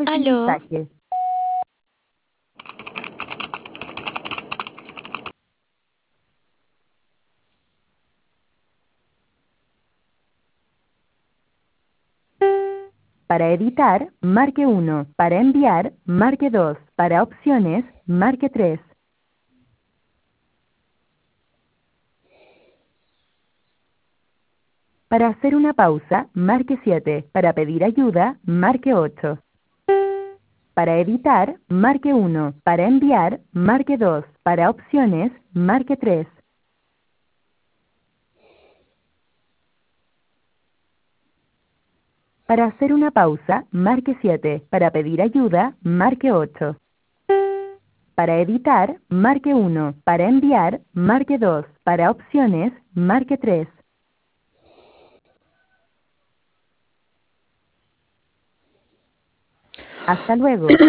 su Aló, mensaje. Para editar, marque 1. Para enviar, marque 2. Para opciones, marque 3. Para hacer una pausa, marque 7. Para pedir ayuda, marque 8. Para editar, marque 1. Para enviar, marque 2. Para opciones, marque 3. Para hacer una pausa, marque 7. Para pedir ayuda, marque 8. Para editar, marque 1. Para enviar, marque 2. Para opciones, marque 3. Hasta luego.